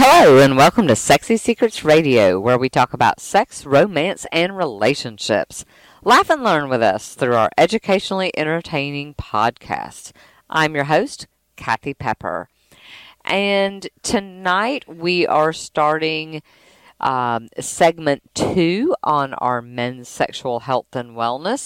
Hello, and welcome to Sexy Secrets Radio, where we talk about sex, romance, and relationships. Laugh and learn with us through our educationally entertaining podcast. I'm your host, Kathy Pepper. And tonight we are starting segment 2 on our men's sexual health and wellness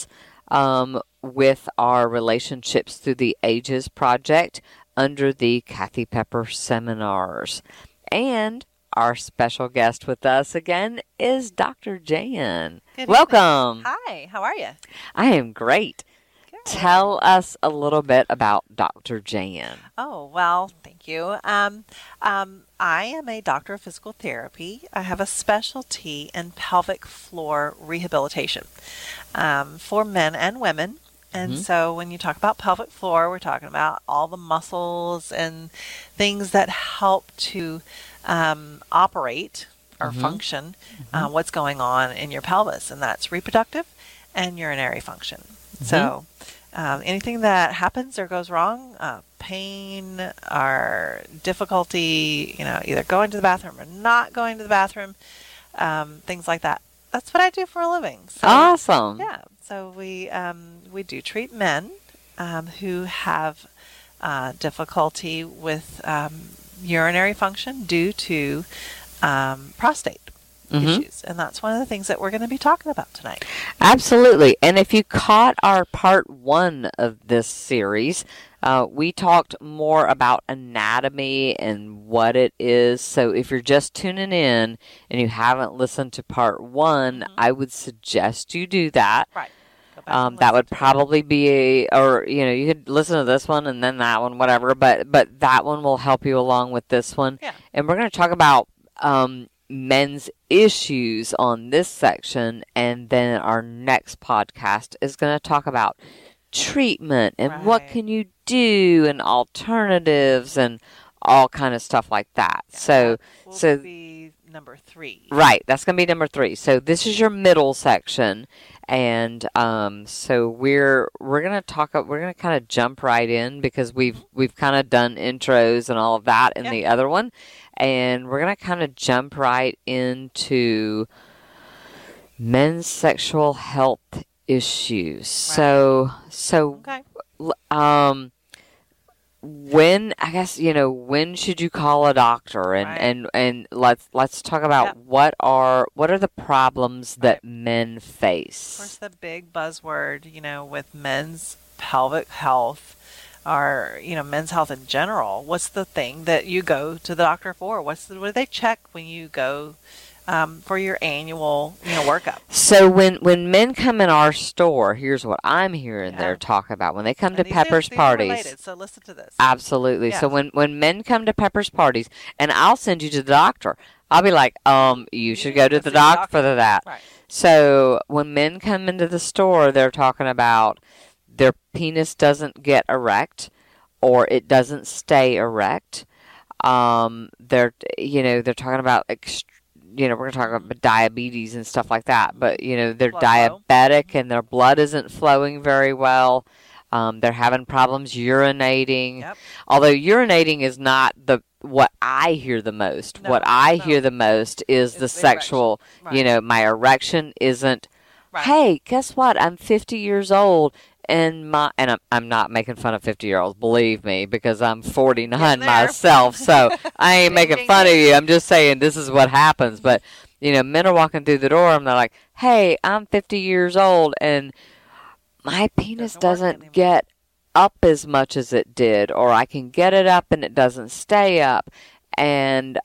with our Relationships Through the Ages project under the Kathy Pepper seminars. And our special guest with us again is Dr. Jan. Good Welcome. evening. Hi, how are you? I am great. Good. Tell us a little bit about Dr. Jan. Oh, well, thank you. I am a doctor of physical therapy. I have a specialty in pelvic floor rehabilitation for men and women. And so when you talk about pelvic floor, we're talking about all the muscles and things that help to operate or function what's going on in your pelvis. And that's reproductive and urinary function. So anything that happens or goes wrong, pain or difficulty, either going to the bathroom or not going to the bathroom, things like that. That's what I do for a living. So, Awesome. Yeah. So we do treat men who have difficulty with urinary function due to prostate issues, and that's one of the things that we're going to be talking about tonight. Absolutely. And if you caught our part 1 of this series, we talked more about anatomy and what it is. So if you're just tuning in and you haven't listened to part 1, I would suggest you do that. Right. That would probably be you could listen to this one and then that one, whatever, but that one will help you along with this one. Yeah. And we're going to talk about men's issues on this section, and then our next podcast is going to talk about treatment and what can you do and alternatives and all kind of stuff like that. Yeah, so that will be number 3. Right, that's going to be number 3. So this is your middle section, and so we're going to kind of jump right in because we've kind of done intros and all of that in the other one, and we're going to kind of jump right into men's sexual health issues. Right. So Okay. when should you call a doctor and let's talk about what are the problems that men face. Of course, the big buzzword, with men's pelvic health or, men's health in general. What's the thing that you go to the doctor for? What do they check when you go for your annual, workup? So when men come in our store, here's what I'm hearing there talk about. When they come to Pepper's parties. Related, so listen to this. Absolutely. Yes. So when men come to Pepper's parties, and I'll send you to the doctor. I'll be like, you should go to the doctor for that. Right. So when men come into the store, they're talking about their penis doesn't get erect or it doesn't stay erect. They're talking about we're going to talk about diabetes and stuff like that, but, they're Blood diabetic and their blood isn't flowing very well. They're having problems urinating. Yep. Although urinating is not what I hear the most. No, what I hear the most is the sexual, Right. My erection isn't, Right. hey, guess what? I'm 50 years old. And I'm not making fun of 50-year-olds, believe me, because I'm 49 myself, so I ain't making fun of you. I'm just saying this is what happens. But, men are walking through the door and they're like, hey, I'm 50 years old and my penis doesn't get up as much as it did, or I can get it up and it doesn't stay up. And,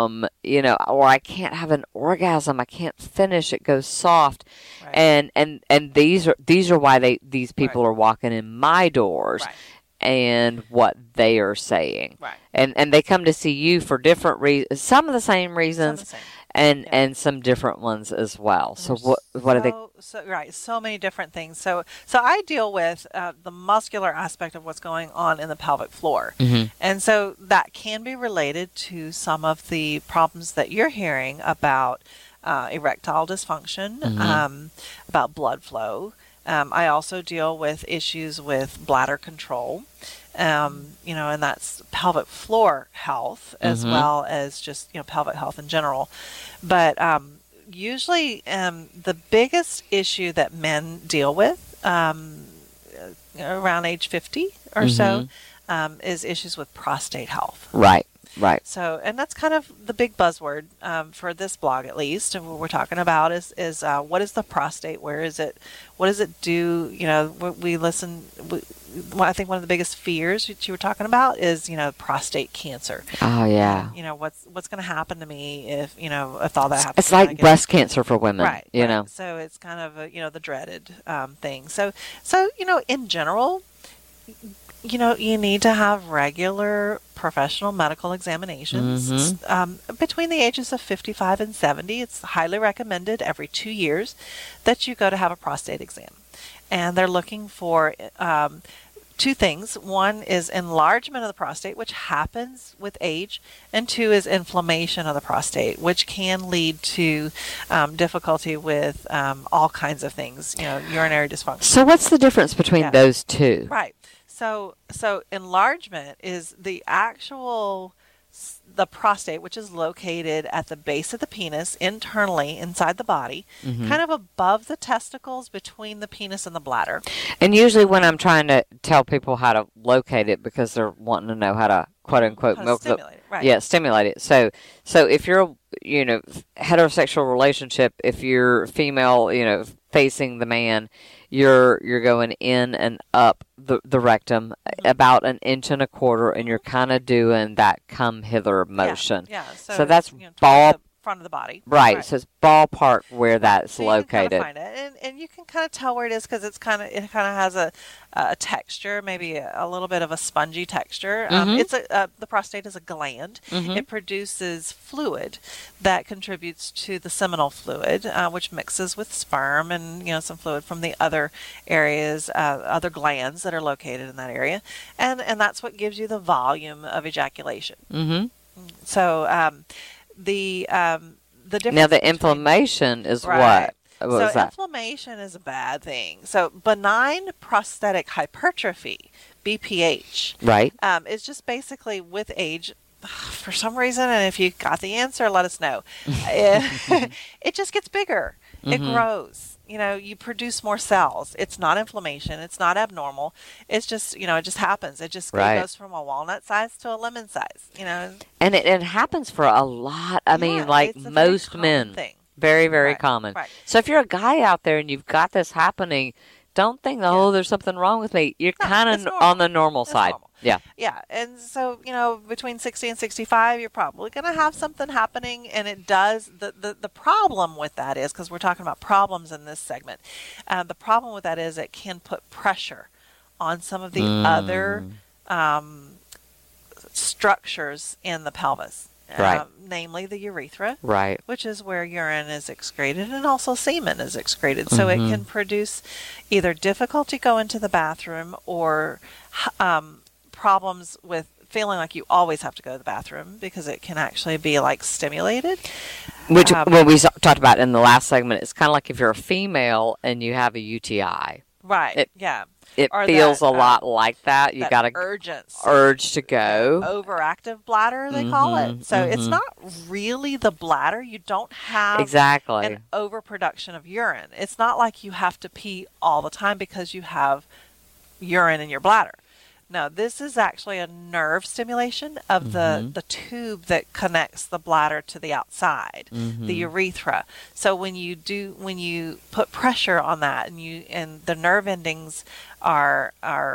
or I can't have an orgasm. I can't finish. It goes soft. Right. And these are why these people are walking in my doors and what they are saying. Right. And they come to see you for different reasons, some of the same reasons, and some different ones as well. So what are they? So many different things. So I deal with the muscular aspect of what's going on in the pelvic floor, and so that can be related to some of the problems that you're hearing about erectile dysfunction, about blood flow. I also deal with issues with bladder control. And that's pelvic floor health as well as just, pelvic health in general. But usually the biggest issue that men deal with around age 50 or so is issues with prostate health. Right. Right. So, and that's kind of the big buzzword for this blog, at least. And what we're talking about is what is the prostate? Where is it? What does it do? I think one of the biggest fears that you were talking about is, prostate cancer. Oh, yeah. What's going to happen to me if all that happens? It's like breast cancer for women, right? You know. So it's kind of the dreaded thing. So in general, you need to have regular professional medical examinations between the ages of 55 and 70. It's highly recommended every 2 years that you go to have a prostate exam. And they're looking for two things. One is enlargement of the prostate, which happens with age, and two is inflammation of the prostate, which can lead to difficulty with all kinds of things, urinary dysfunction. So what's the difference between those two? Right. So enlargement is the prostate, which is located at the base of the penis, internally inside the body, kind of above the testicles, between the penis and the bladder. And usually when I'm trying to tell people how to locate it, because they're wanting to know how to quote unquote stimulate it, right? Yeah, stimulate it. So if you're heterosexual relationship, if you're female, facing the man, you're going in and up the rectum about 1.25 inches, and you're kind of doing that come hither motion. Yeah. So that's ball front of the body. Right. So it's ballpark where that's located. You can kind of find it, and you can kind of tell where it is because it kind of has a texture, maybe a little bit of a spongy texture. The prostate is a gland. It produces fluid that contributes to the seminal fluid, which mixes with sperm and some fluid from the other areas, other glands that are located in that area, and that's what gives you the volume of ejaculation. So the difference now the inflammation is right. What so was that? Inflammation is a bad thing. So benign prostatic hypertrophy, BPH, right, is just basically with age. For some reason, and if you got the answer, let us know. It just gets bigger. It grows. You produce more cells. It's not inflammation. It's not abnormal. It's just, it just happens. It just goes from a walnut size to a lemon size, And it happens for a lot. I mean, like most men. Thing. Very, very common. Right. So if you're a guy out there and you've got this happening, don't think, there's something wrong with me. You're kind of on the normal side. Normal. Yeah. Yeah. And so, between 60 and 65, you're probably going to have something happening. And it does. The problem with that is, because we're talking about problems in this segment, the problem with that is it can put pressure on some of the other structures in the pelvis. Right. Namely the urethra, right, which is where urine is excreted and also semen is excreted. So it can produce either difficulty going to the bathroom or problems with feeling like you always have to go to the bathroom because it can actually be like stimulated. Which what we talked about in the last segment, it's kind of like if you're a female and you have a UTI. Right. It or feels that, a lot like that. You got a urge to go. Overactive bladder, they call it. So it's not really the bladder. You don't have an overproduction of urine. It's not like you have to pee all the time because you have urine in your bladder. No, this is actually a nerve stimulation of the tube that connects the bladder to the outside, the urethra. So when you put pressure on that and the nerve endings are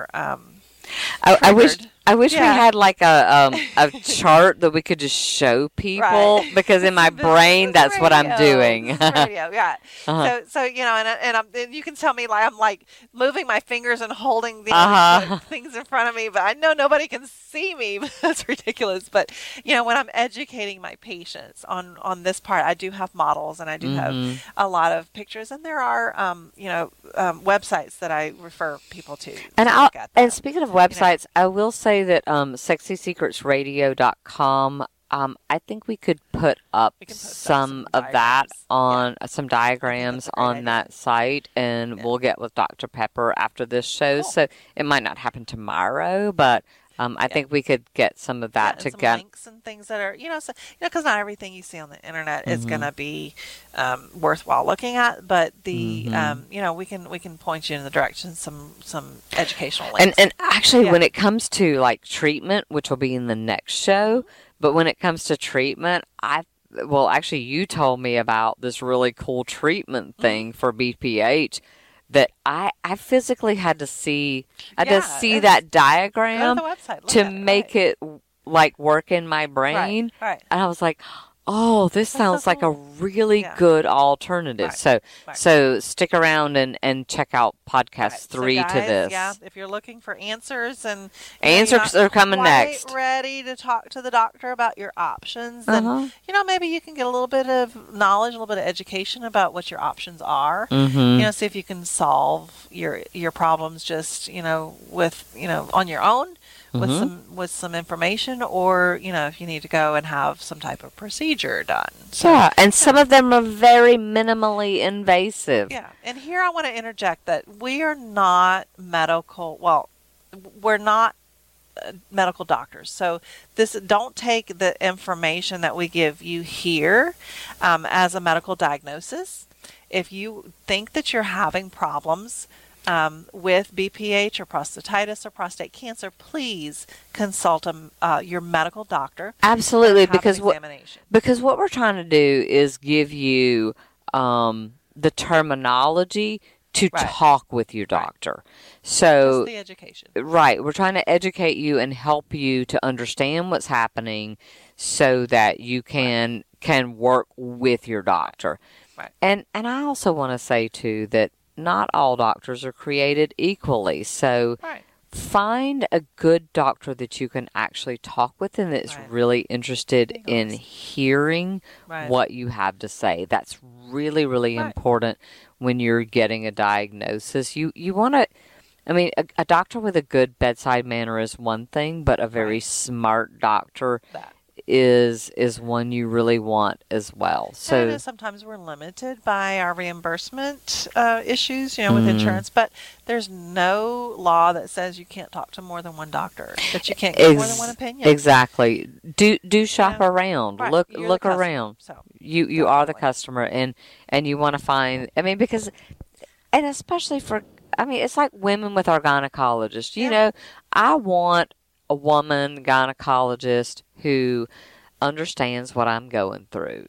I wish we had like a chart that we could just show people because in my brain that's what I'm doing. Radio, yeah. So and you can tell me like I'm like moving my fingers and holding the things in front of me, but I know nobody can see me. That's ridiculous. But when I'm educating my patients on this part, I do have models and I do have a lot of pictures, and there are websites that I refer people to. And speaking of websites, I will say that sexysecretsradio.com I think we could put up We can post some of that on some diagrams that's a great on idea. that site, and we'll get with Dr. Pepper after this show. Cool. So it might not happen tomorrow, but I think we could get some of that and to some get. links and things that are, because not everything you see on the internet is going to be worthwhile looking at, but the, we can point you in the direction some educational links. And actually, when it comes to like treatment, which will be in the next show, but when it comes to treatment, actually, you told me about this really cool treatment thing for BPH that I physically had to see. I had to see that diagram go to the website, to make it like work in my brain. Right. And I was like, oh, this sounds like a really good alternative. Right. So stick around and check out podcast 3 guys, to this. Yeah, if you're looking for answers and answers are coming next. Ready to talk to the doctor about your options, then maybe you can get a little bit of knowledge, a little bit of education about what your options are. See if you can solve your problems just with on your own. With some information, or if you need to go and have some type of procedure done. So, and some of them are very minimally invasive. Yeah, and here I want to interject that we are not medical. Well, we're not medical doctors, so don't take the information that we give you here as a medical diagnosis. If you think that you're having problems with BPH or prostatitis or prostate cancer, please consult your medical doctor. Absolutely, because what we're trying to do is give you the terminology to talk with your doctor. So just the education. Right. We're trying to educate you and help you to understand what's happening so that you can work with your doctor. Right. And I also want to say too that not all doctors are created equally. So find a good doctor that you can actually talk with and that's really interested in hearing what you have to say. That's really, really important when you're getting a diagnosis. You want to, a doctor with a good bedside manner is one thing, but a very smart doctor is one you really want as well. So sometimes we're limited by our reimbursement issues, with insurance, but there's no law that says you can't talk to more than one doctor, that you can't get more than one opinion. Exactly. Do shop around. Look around. So you are the customer, and you want to find. Because, and especially for, it's like women with our gynecologists. I want a woman gynecologist who understands what I'm going through.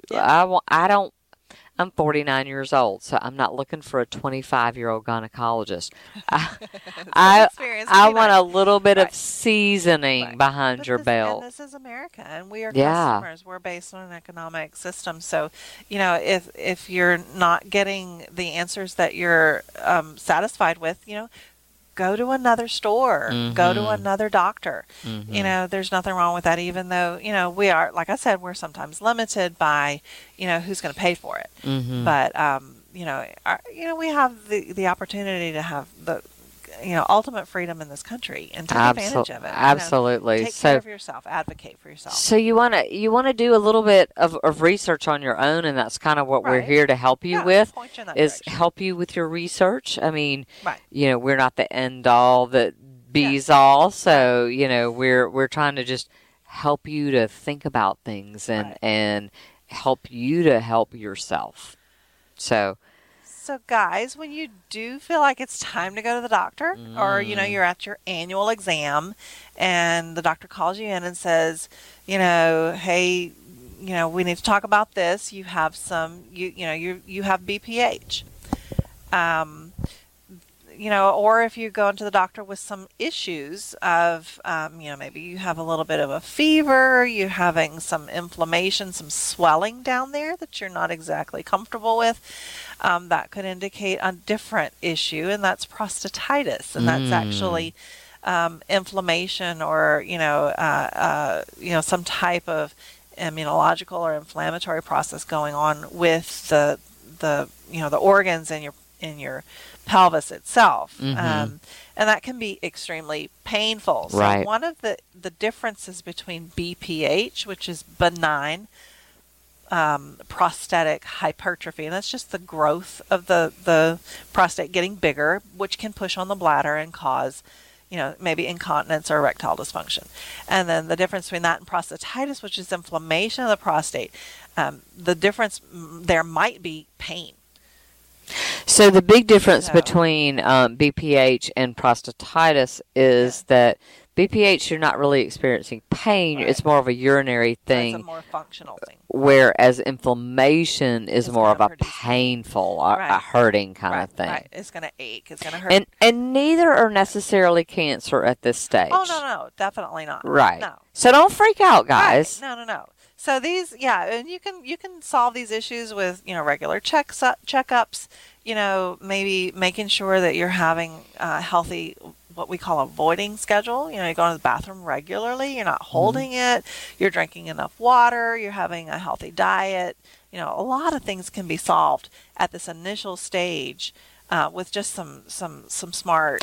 I'm 49 years old, so I'm not looking for a 25-year-old gynecologist. I want a little bit of seasoning behind your belt. And this is America, and we are customers. We're based on an economic system. So, if you're not getting the answers that you're satisfied with, go to another store, go to another doctor. There's nothing wrong with that, even though, we are, like I said, we're sometimes limited by, who's going to pay for it. But, we have the opportunity to have the, ultimate freedom in this country and take advantage of it. Absolutely. Take care of yourself, advocate for yourself. So you want to do a little bit of research on your own, and that's kind of what we're here to help you with, point you in that is direction. help you with your research. We're not the end all that bees all. So, we're trying to just help you to think about things and help you to help yourself. So guys, when you do feel like it's time to go to the doctor, or you're at your annual exam and the doctor calls you in and says, hey, we need to talk about this. You have you have BPH. Or if you go into the doctor with some issues of, maybe you have a little bit of a fever, you're having some inflammation, some swelling down there that you're not exactly comfortable with, that could indicate a different issue, and that's prostatitis, and that's actually inflammation or, some type of immunological or inflammatory process going on with the organs in in your pelvis itself. Mm-hmm. And that can be extremely painful. So Right. one of the differences between BPH, which is benign prostatic hypertrophy, and that's just the growth of the prostate getting bigger, which can push on the bladder and cause, maybe incontinence or erectile dysfunction. And then the difference between that and prostatitis, which is inflammation of the prostate, the difference there might be pain. So the big difference between BPH and prostatitis is that BPH, you're not really experiencing pain. Right. It's more of a urinary thing. It's a more functional thing. Whereas inflammation is more of a painful, a hurting kind of thing. Right. It's going to ache. It's going to hurt. And neither are necessarily cancer at this stage. Oh, no. Definitely not. Right. No. So don't freak out, guys. Right. No. So these, and you can solve these issues with, regular checkups, maybe making sure that you're having a healthy, what we call a voiding schedule. You're going to the bathroom regularly. You're not holding it. You're drinking enough water. You're having a healthy diet. A lot of things can be solved at this initial stage with just some smart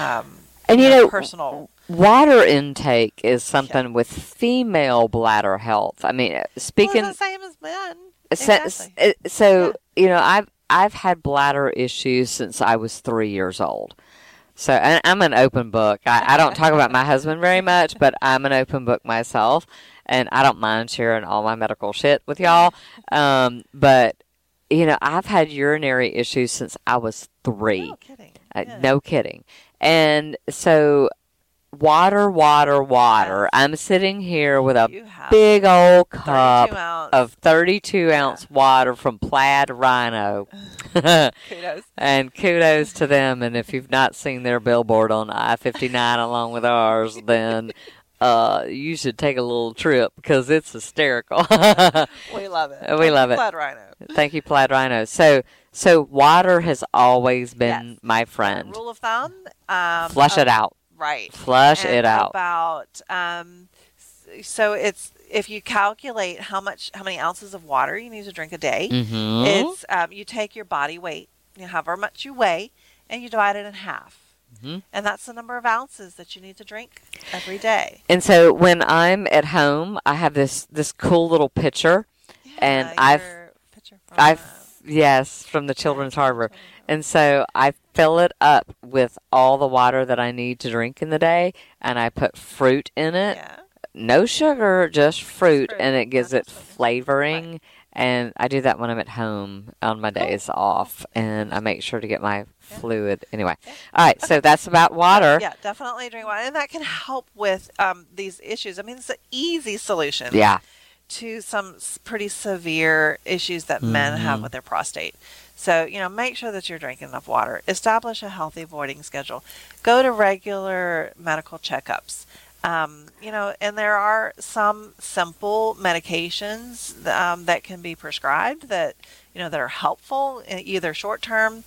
and personal. Water intake is something with female bladder health. I mean, speaking. Well, it's the same as men. Exactly. I've had bladder issues since I was 3 years old. So, and I'm an open book. I don't talk about my husband very much, but I'm an open book myself, and I don't mind sharing all my medical shit with y'all. But, I've had urinary issues since I was 3. No kidding. No kidding. And so, water. Yes. I'm sitting here with a big old cup of 32-ounce water from Plaid Rhino. Kudos. And kudos to them. And if you've not seen their billboard on I-59 along with ours, then you should take a little trip because it's hysterical. We love it. We love it. Plaid Rhino. Thank you, Plaid Rhino. So water has always been my friend. Rule of thumb. Flush it out. Right. Flush it out. So it's, if you calculate how many ounces of water you need to drink a day, mm-hmm. it's you take your body weight, however much you weigh, and you divide it in half. Mm-hmm. And that's the number of ounces that you need to drink every day. And so when I'm at home, I have this cool little pitcher, and from the Children's Harbor. And so I fill it up with all the water that I need to drink in the day, and I put fruit in it. Yeah. No sugar, just fruit, and it gives it flavoring. Right. And I do that when I'm at home on my days off, and I make sure to get my fluid. Anyway, all right, so that's about water. Yeah, definitely drink water, and that can help with these issues. I mean, it's an easy solution. Yeah. To some pretty severe issues that men have with their prostate. So, make sure that you're drinking enough water. Establish a healthy voiding schedule. Go to regular medical checkups. And there are some simple medications that can be prescribed that, that are helpful, either short-term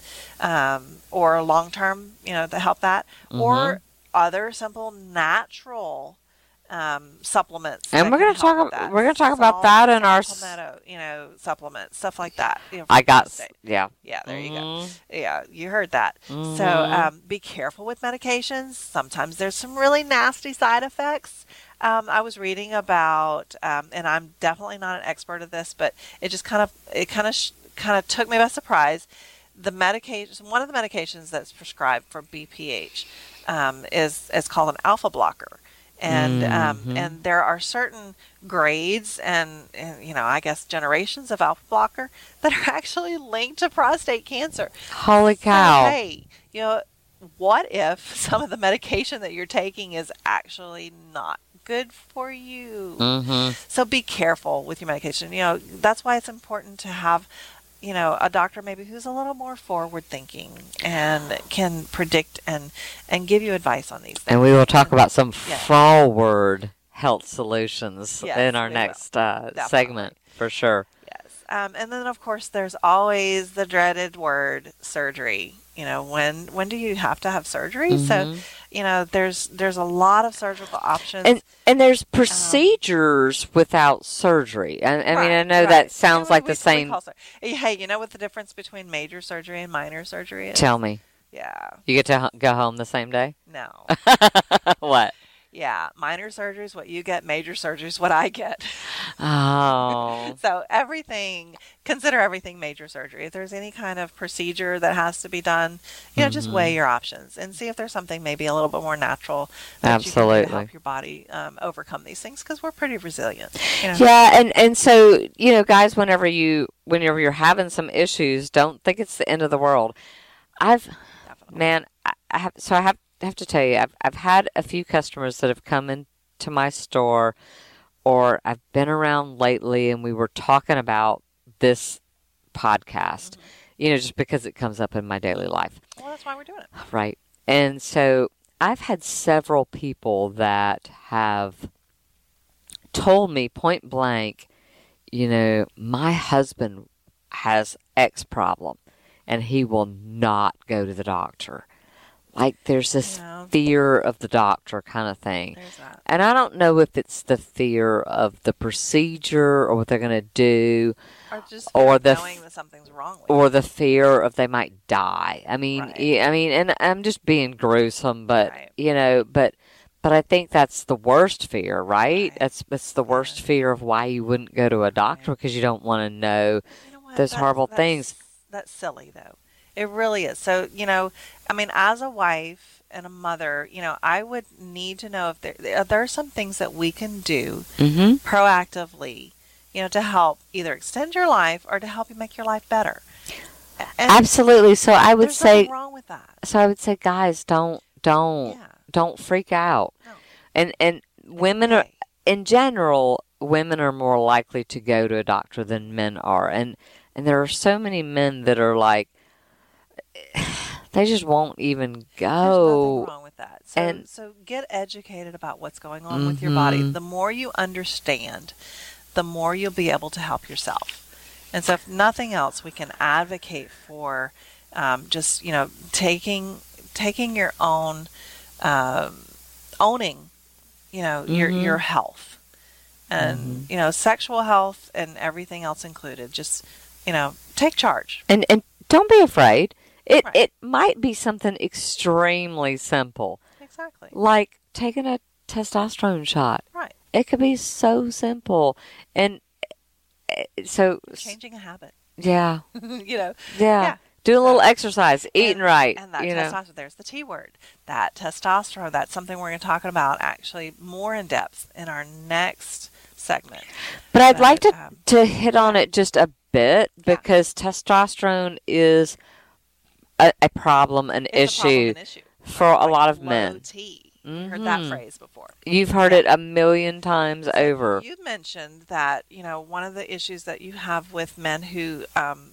or long-term, to help that, or other simple natural supplements. And we're going to talk about that in our supplements, stuff like that. Yeah, there you go. Yeah, you heard that. So be careful with medications. Sometimes there's some really nasty side effects. I was reading about, and I'm definitely not an expert at this, but it just kind of took me by surprise. One of the medications that's prescribed for BPH is called an alpha blocker. And there are certain grades and I guess generations of alpha blocker that are actually linked to prostate cancer. Holy cow. So, hey, what if some of the medication that you're taking is actually not good for you? Mm-hmm. So be careful with your medication. That's why it's important to have a doctor maybe who's a little more forward thinking and can predict and give you advice on these things. And we will talk about some forward health solutions in our next segment for sure. Yes. And then of course there's always the dreaded word surgery. When do you have to have surgery? Mm-hmm. So, there's a lot of surgical options. And there's procedures without surgery. I mean, I know that sounds like the same. Hey, you know what the difference between major surgery and minor surgery is? Tell me. Yeah. You get to go home the same day? No. What? Yeah, minor surgery is what you get. Major surgery is what I get. Oh. So consider everything major surgery. If there's any kind of procedure that has to be done, just weigh your options and see if there's something maybe a little bit more natural that you can do to help your body overcome these things, because we're pretty resilient. Yeah, and so guys, whenever you're having some issues, don't think it's the end of the world. I have to tell you, I've had a few customers that have come into my store, or I've been around lately, and we were talking about this podcast, just because it comes up in my daily life. Well, that's why we're doing it. Right. And so I've had several people that have told me point blank, my husband has X problem, and he will not go to the doctor. Like, there's this fear of the doctor kind of thing. There's that. And I don't know if it's the fear of the procedure or what they're going to do. Or just knowing that something's wrong with or the fear of they might die. I mean, Right. And I'm just being gruesome, but, Right. but I think that's the worst fear, right? Right. It's the worst fear of why you wouldn't go to a doctor, because you don't want to know what? those horrible things. That's silly, though. It really is. So, as a wife and a mother, I would need to know if there are some things that we can do proactively, to help either extend your life or to help you make your life better. And Absolutely. So I would there's say, nothing wrong with that. so I would say, guys, don't freak out. No. And women are, in general, women are more likely to go to a doctor than men are. And there are so many men that are like, they just won't even go. There's nothing wrong with that. And so get educated about what's going on with your body. The more you understand, the more you'll be able to help yourself. And so if nothing else, we can advocate for just, taking your own, owning, your health. And, sexual health and everything else included. Just, take charge. And don't be afraid. Right. It might be something extremely simple. Exactly. Like taking a testosterone shot. Right. It could be so simple. And so Changing a habit. Yeah. Yeah. Do a little exercise, eating right. And that testosterone, there's the T word. That testosterone, that's something we're going to talk about actually more in depth in our next segment. But I'd like to hit on it just a bit, because testosterone is a problem, an issue for a lot of men. Low T. You've heard that phrase before. You've heard it a million times over. You mentioned that, one of the issues that you have with men who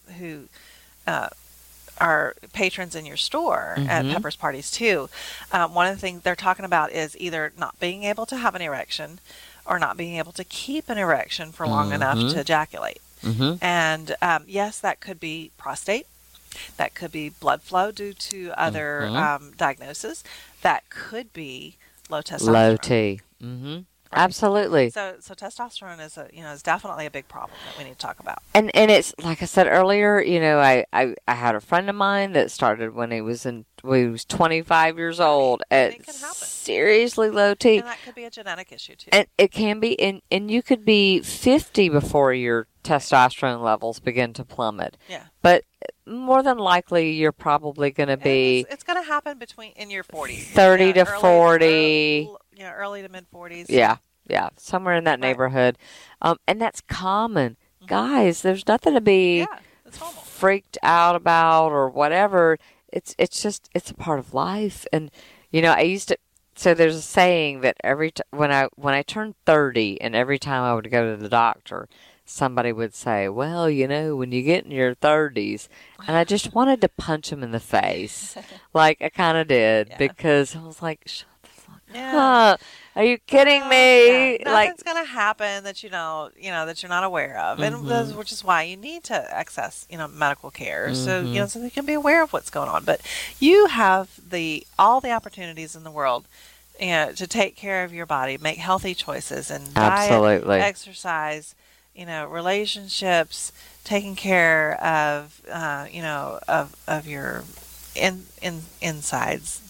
are patrons in your store at Pepper's Parties too, one of the things they're talking about is either not being able to have an erection or not being able to keep an erection for long enough to ejaculate. And yes, that could be prostate. That could be blood flow due to other diagnoses. That could be low testosterone. Low T. Right. Absolutely. So testosterone is definitely a big problem that we need to talk about. And it's like I said earlier, I had a friend of mine that started when he was 25 years old at seriously low T. And that could be a genetic issue too. And it can be, and you could be 50 before your testosterone levels begin to plummet. Yeah. But more than likely, you're probably going to be. It's going to happen in your 40s. 30 to 40. Early to mid 40s. Yeah, somewhere in that neighborhood. And that's common. Guys, there's nothing to be freaked out about or whatever. It's a part of life. And, I used to, so there's a saying that when I turned 30 and every time I would go to the doctor, somebody would say, well, when you get in your 30s, and I just wanted to punch them in the face. Like I kind of did, because I was like, shut the fuck Yeah. Are you kidding me? Yeah. Nothing's going to happen that that you're not aware of, and which is why you need to access medical care, so so they can be aware of what's going on. But you have all the opportunities in the world, to take care of your body, make healthy choices, and absolutely diet, exercise, relationships, taking care of of your insides.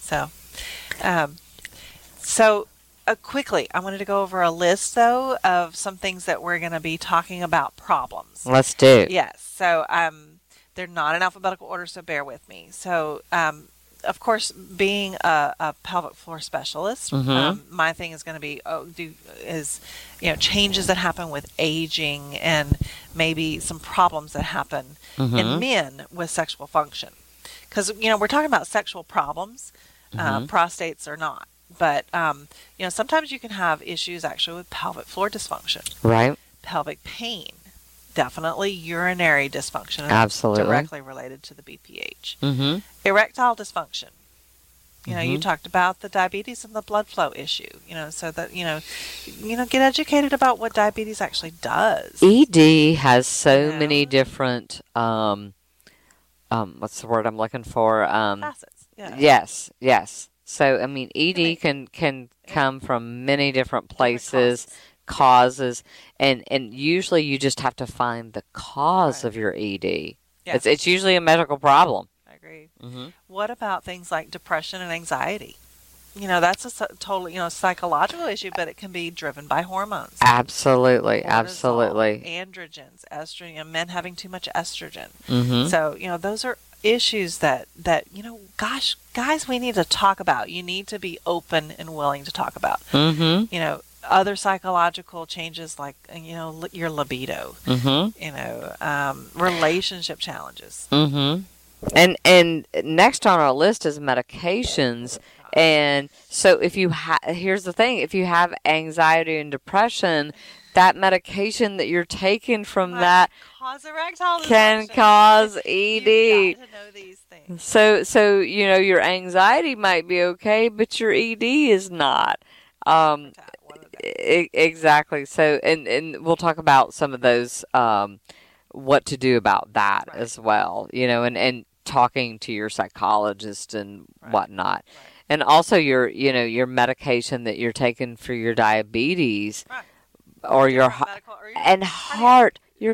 So quickly, I wanted to go over a list, though, of some things that we're going to be talking about problems. Let's do. Yes. So they're not in alphabetical order, so bear with me. So, of course, being a pelvic floor specialist, my thing is going to be changes that happen with aging and maybe some problems that happen in men with sexual function. Because, we're talking about sexual problems. Prostates are not. But, sometimes you can have issues actually with pelvic floor dysfunction. Right. Pelvic pain. Definitely urinary dysfunction. Absolutely. Directly related to the BPH. Erectile dysfunction. You talked about the diabetes and the blood flow issue. So that, get educated about what diabetes actually does. ED has so many different, what's the word I'm looking for? Facets. Yeah. Yes. So, I mean, ED can come from many different places, causes, and usually you just have to find the cause of your ED. Yes. It's usually a medical problem. I agree. What about things like depression and anxiety? That's a totally, psychological issue, but it can be driven by hormones. Absolutely. Cortisol, absolutely. Androgens, estrogen, men having too much estrogen. So, those are issues that gosh, guys, we need to talk about. You need to be open and willing to talk about. Other psychological changes like your libido. Relationship challenges. And next on our list is medications. And so if you here's the thing, if you have anxiety and depression, that medication that you're taking from that can cause ED. You've got to know these things. So your anxiety might be okay, but your ED is not. Exactly. So and we'll talk about some of those what to do about that as well. And talking to your psychologist and whatnot. And also your medication that you're taking for your diabetes or your heart, your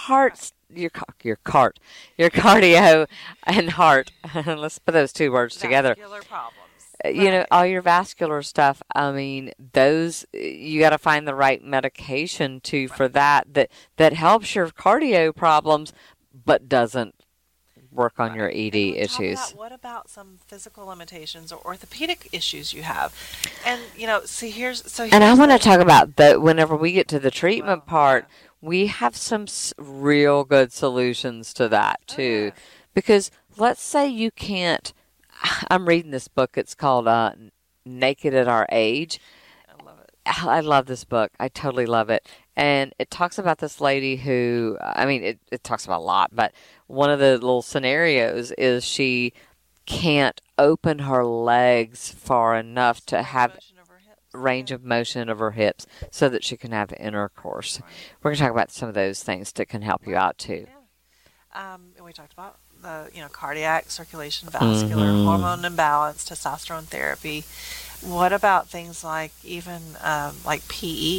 cardio and heart. Let's put those two words together. Vascular problems. All your vascular stuff. I mean, those you got to find the right medication for that helps your cardio problems, but doesn't work on your ED issues. What about some physical limitations or orthopedic issues you have? And here's and I want to talk about that whenever we get to the treatment part. We have some real good solutions to that too, because let's say you can't. I'm reading this book. It's called Naked at Our Age. I love it. I love this book. I totally love it. And it talks about this lady who, it talks about a lot, but one of the little scenarios is she can't open her legs far enough to have range of motion of her hips so that she can have intercourse. We're going to talk about some of those things that can help you out too. Yeah. We talked about the cardiac, circulation, vascular, hormone imbalance, testosterone therapy. What about things like even like PE?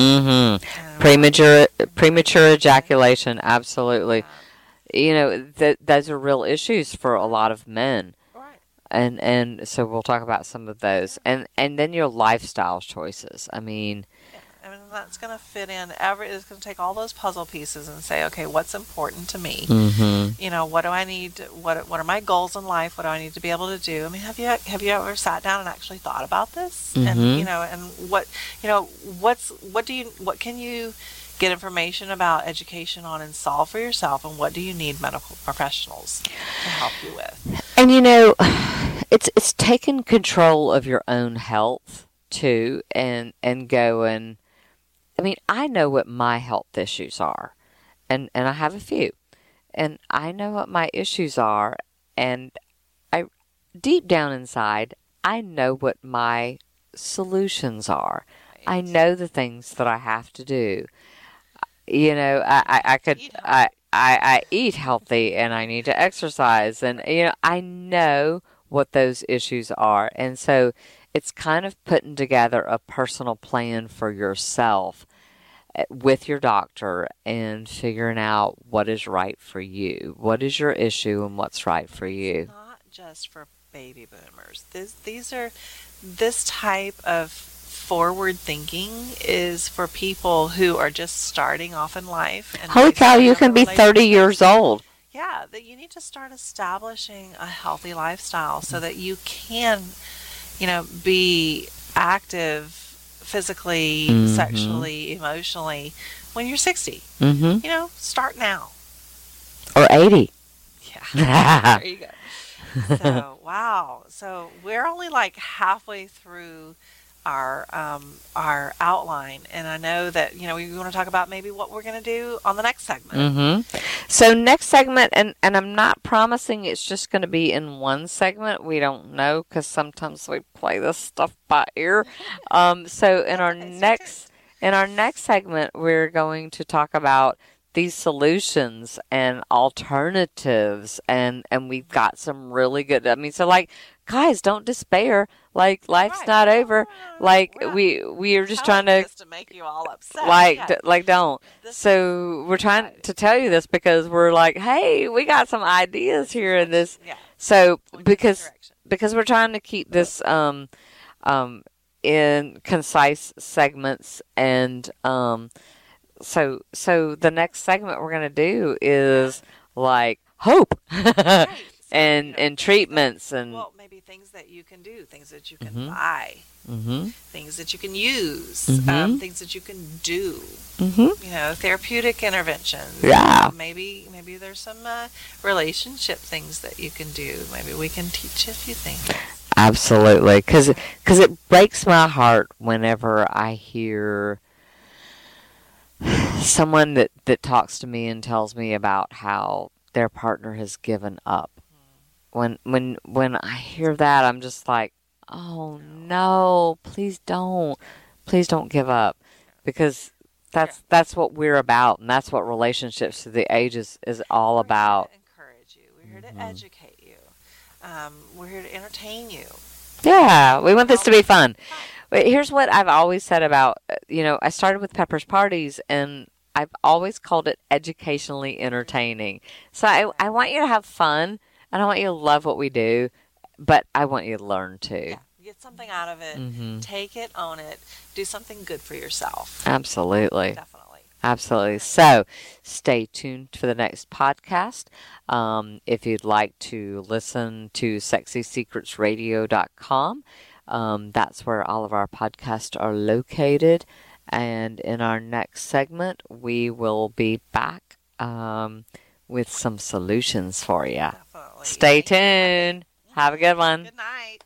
Premature ejaculation, absolutely. Those are real issues for a lot of men. Right. And so we'll talk about some of those. And then your lifestyle choices. That's going to fit in. It's going to take all those puzzle pieces and say, okay, what's important to me? What do I need? What are my goals in life? What do I need to be able to do? Have you ever sat down and actually thought about this? And what can you get information about education on and solve for yourself? And what do you need medical professionals to help you with? And it's taking control of your own health too, and going. I know what my health issues are, and I have a few, and I know what my issues are, and deep down inside, I know what my solutions are. Right. I know the things that I have to do. You know, I eat healthy and I need to exercise, and you know, I know what those issues are, and so it's kind of putting together a personal plan for yourself with your doctor and figuring out what is right for you, what is your issue, and what's right for you. It's not just for baby boomers. This type of forward thinking is for people who are just starting off in life. And holy cow, you can be 30 years old. Yeah, that you need to start establishing a healthy lifestyle so that you can, you know, be active physically, sexually, emotionally when you're 60. You know, start now. Or 80. Yeah. There you go. So, wow. So we're only like halfway through our outline, and I know that, you know, we want to talk about maybe what we're going to do on the next segment. So next segment, and I'm not promising it's just going to be in one segment. We don't know, because sometimes we play this stuff by ear. So in our next segment, we're going to talk about these solutions and alternatives, and we've got some really good. I mean, so like, guys, don't despair. Like, life's not over. Like, we are just trying to make you all upset. Like, don't. So we're trying to tell you this because we're like, hey, we got some ideas here in this. Yeah. So because we're trying to keep this in concise segments, and so the next segment we're gonna do is like hope. And treatments, and maybe things that you can do, things that you can buy, things that you can use, things that you can do. You know, therapeutic interventions. Yeah. Maybe there's some relationship things that you can do. Maybe we can teach you a few things. Absolutely, because it breaks my heart whenever I hear someone that talks to me and tells me about how their partner has given up. When I hear that, I'm just like, oh no, please don't give up, because that's what we're about, and that's what relationships through the ages is all about. We're here to encourage you. We're here to educate you. We're here to entertain you. Yeah, we want this to be fun. But here's what I've always said about, you know, I started with Pepper's Parties, and I've always called it educationally entertaining. So I want you to have fun. I don't want you to love what we do, but I want you to learn too. Yeah, get something out of it. Take it, own it. Do something good for yourself. Absolutely. Definitely. Absolutely. So stay tuned for the next podcast. If you'd like to listen to sexysecretsradio.com, that's where all of our podcasts are located. And in our next segment, we will be back with some solutions for you. Definitely. Stay tuned. Have a good one. Good night.